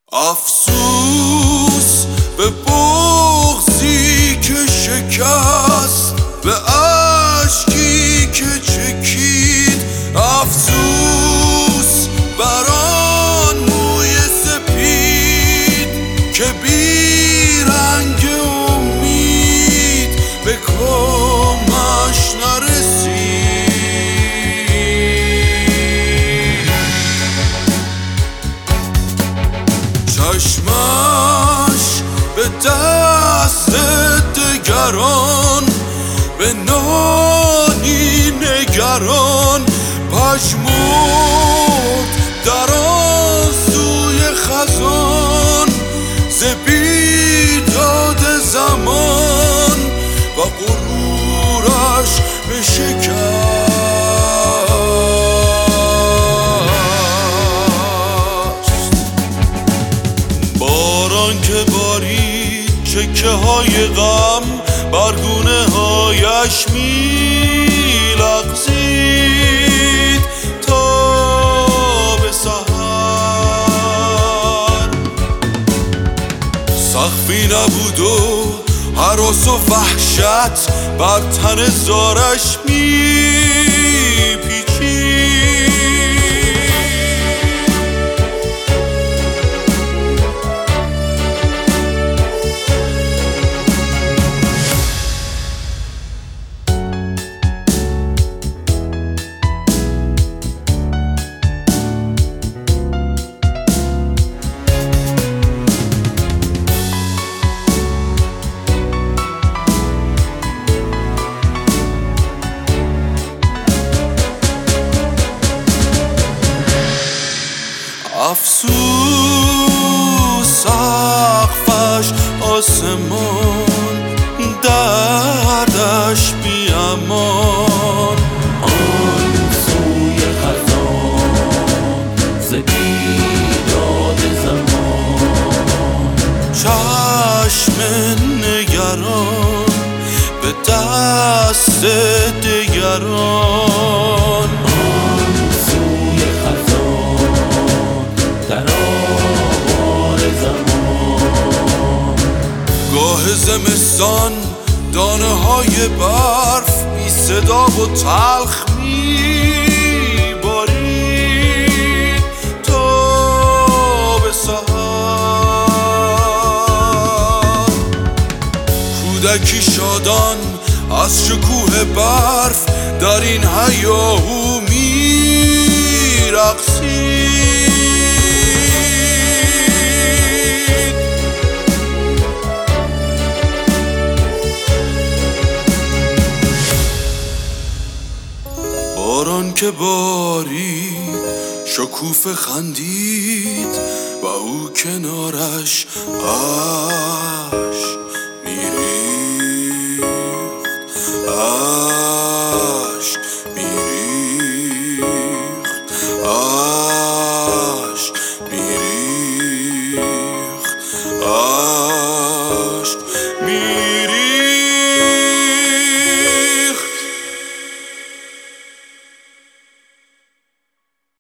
افسوس به بغضی که شکست، به اشکی که چکید. افسوس بر آن موی سپید که بی رنگ امید به کامش نرسید. چشمش به دست دگران، به نانی نگران، پژمرد در آن سوی خزان، ز بیداد زمان و غرورش بشکست. باران که بارید چکه های غم بر گونه هایش می لغزید تا به سحر. سقفی نبود و هراس و وحشت بر تن زارش می پیچید. افسوس سقفش آسمان، دردش بی امان. آن سوی خزان ز بیداد زمان، چشم نگران به دست دگران. گاه زمستان دانه های برف بی صدا و تلخ می بارید تا به سحر. کودکی شادان از شکوه برف در این هیاهو می رقصید. باران که بارید شکوفه خندید و او کنارش